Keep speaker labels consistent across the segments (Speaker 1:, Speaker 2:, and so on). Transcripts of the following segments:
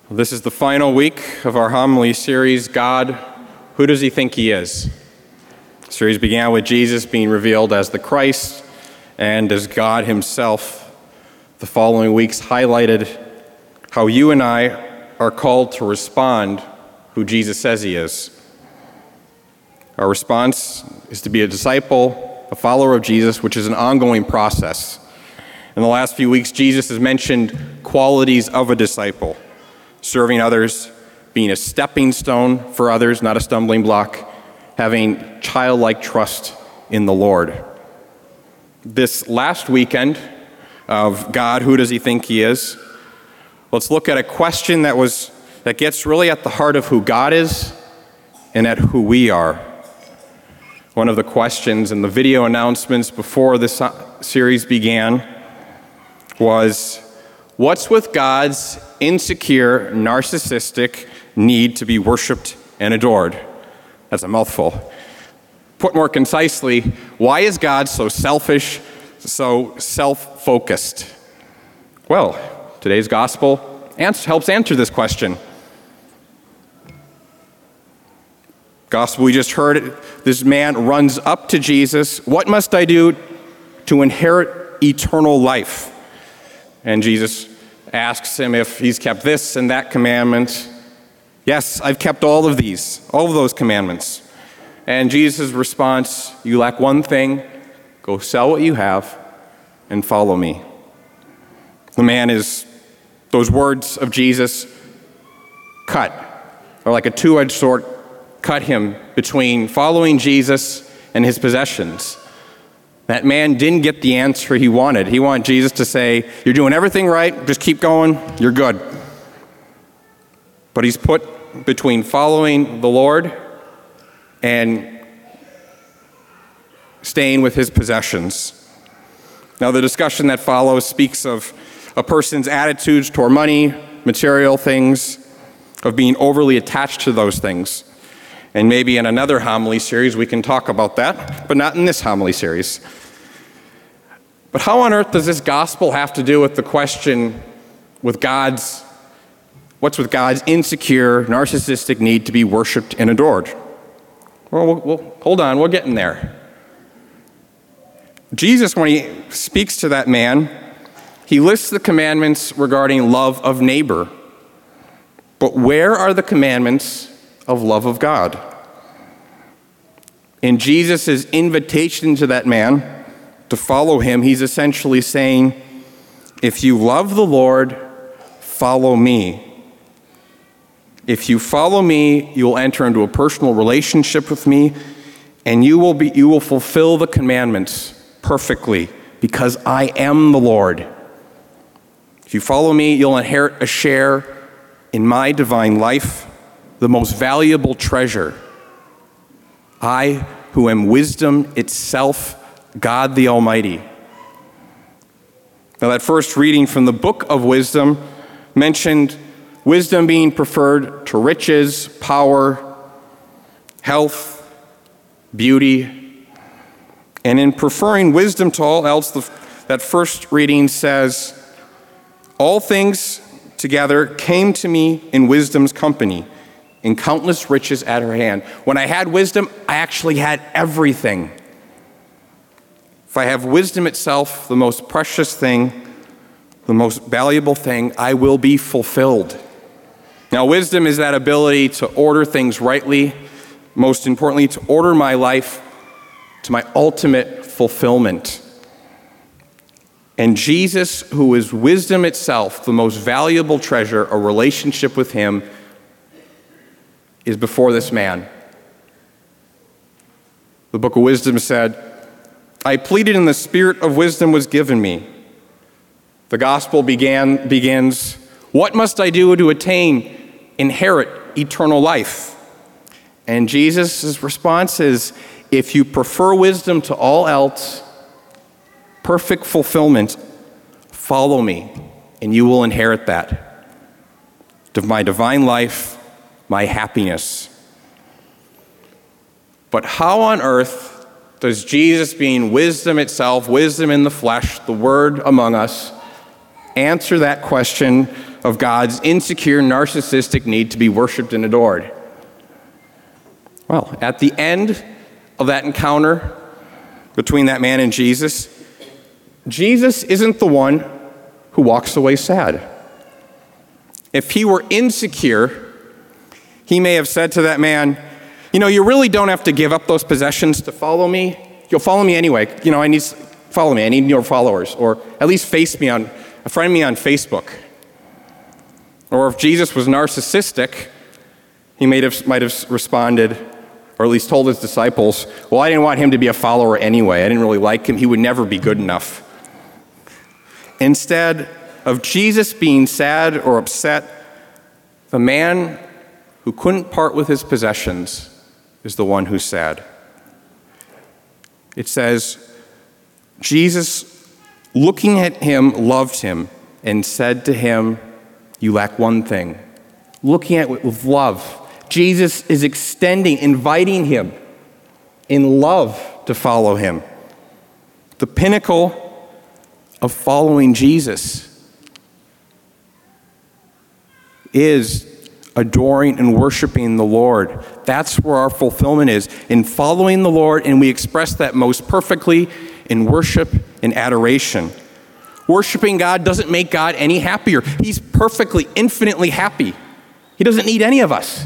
Speaker 1: This is the final week of our homily series, God, Who Does He Think He Is? The series began with Jesus being revealed as the Christ and as God himself. The following weeks highlighted how you and I are called to respond who Jesus says he is. Our response is to be a disciple, a follower of Jesus, which is an ongoing process. In the last few weeks, Jesus has mentioned qualities of a disciple: serving others, being a stepping stone for others, not a stumbling block, having childlike trust in the Lord. This last weekend of God, Who Does He Think He Is? Let's look at a question that gets really at the heart of who God is and at who we are. One of the questions in the video announcements before this series began was, what's with God's insecure, narcissistic need to be worshiped and adored? That's a mouthful. Put more concisely, why is God so selfish, so self-focused? Well, today's gospel helps answer this question. Gospel we just heard, this man runs up to Jesus. What must I do to inherit eternal life? And Jesus asks him if he's kept this and that commandment. Yes, I've kept all of those commandments. And Jesus' response, you lack one thing, go sell what you have and follow me. The man is, those words of Jesus cut, or like a two-edged sword, cut him between following Jesus and his possessions. That man didn't get the answer he wanted. He wanted Jesus to say, you're doing everything right, just keep going, you're good. But he's put between following the Lord and staying with his possessions. Now, the discussion that follows speaks of a person's attitudes toward money, material things, of being overly attached to those things. And maybe in another homily series we can talk about that, but not in this homily series. But how on earth does this gospel have to do with the question what's with God's insecure, narcissistic need to be worshiped and adored? Well, hold on, we're getting there. Jesus, when he speaks to that man, he lists the commandments regarding love of neighbor. But where are the commandments of love of God? In Jesus' invitation to that man to follow him, he's essentially saying, if you love the Lord, follow me. If you follow me, you will enter into a personal relationship with me, and you will fulfill the commandments perfectly, because I am the Lord. If you follow me, you'll inherit a share in my divine life, the most valuable treasure. I, who am wisdom itself, God the Almighty. Now, that first reading from the book of wisdom mentioned wisdom being preferred to riches, power, health, beauty. And in preferring wisdom to all else, that first reading says, all things together came to me in wisdom's company, in countless riches at her hand. When I had wisdom, I actually had everything. If I have wisdom itself, the most precious thing, the most valuable thing, I will be fulfilled. Now, wisdom is that ability to order things rightly, most importantly, to order my life to my ultimate fulfillment. And Jesus, who is wisdom itself, the most valuable treasure, a relationship with him, is before this man. The book of wisdom said, I pleaded and the spirit of wisdom was given me. The gospel begins, what must I do to inherit eternal life? And Jesus' response is, if you prefer wisdom to all else, perfect fulfillment, follow me, and you will inherit that. My divine life, my happiness. But how on earth does Jesus, being wisdom itself, wisdom in the flesh, the Word among us, answer that question of God's insecure, narcissistic need to be worshiped and adored? Well, at the end of that encounter between that man and Jesus, Jesus isn't the one who walks away sad. If he were insecure, he may have said to that man, you really don't have to give up those possessions to follow me. You'll follow me anyway. Follow me. I need your followers. Or at least friend me on Facebook. Or if Jesus was narcissistic, he might have responded, or at least told his disciples, well, I didn't want him to be a follower anyway. I didn't really like him. He would never be good enough. Instead of Jesus being sad or upset, the man who couldn't part with his possessions is the one who's sad. It says, Jesus, looking at him, loved him and said to him, you lack one thing. Looking at it with love. Jesus is inviting him in love to follow him. The pinnacle of following Jesus is adoring and worshiping the Lord. That's where our fulfillment is, in following the Lord, and we express that most perfectly in worship and adoration. Worshiping God doesn't make God any happier. He's perfectly, infinitely happy. He doesn't need any of us.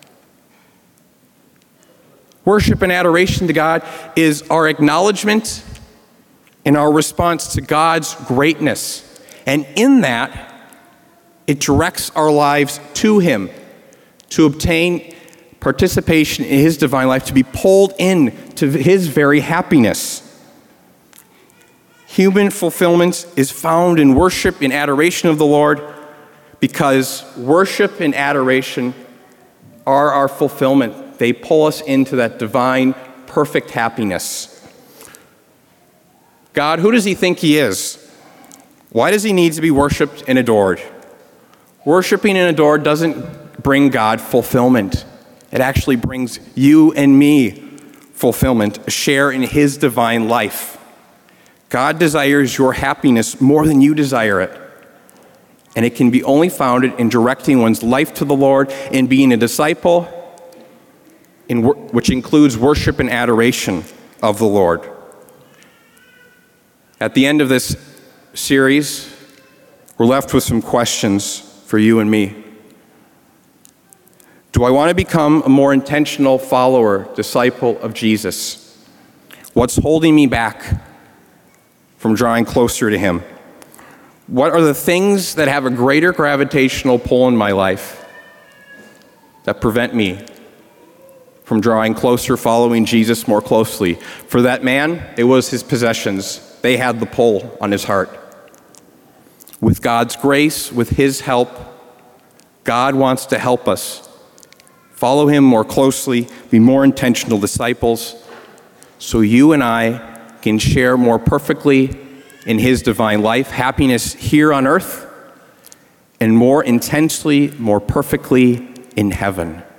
Speaker 1: Worship and adoration to God is our acknowledgement and our response to God's greatness. And in that, it directs our lives to him to obtain participation in his divine life, to be pulled in to his very happiness. Human fulfillment is found in worship and adoration of the Lord, because worship and adoration are our fulfillment. They pull us into that divine, perfect happiness. God, who does he think he is? Why does he need to be worshiped and adored? Worshiping and adored doesn't bring God fulfillment. It actually brings you and me fulfillment, a share in his divine life. God desires your happiness more than you desire it. And it can be only founded in directing one's life to the Lord and being a disciple, which includes worship and adoration of the Lord. At the end of this series, we're left with some questions for you and me. Do I want to become a more intentional follower, disciple of Jesus? What's holding me back from drawing closer to him? What are the things that have a greater gravitational pull in my life that prevent me from drawing closer, following Jesus more closely? For that man, it was his possessions. They had the pull on his heart. With God's grace, with his help, God wants to help us follow him more closely, be more intentional disciples, so you and I can share more perfectly in his divine life, happiness here on earth, and more intensely, more perfectly in heaven.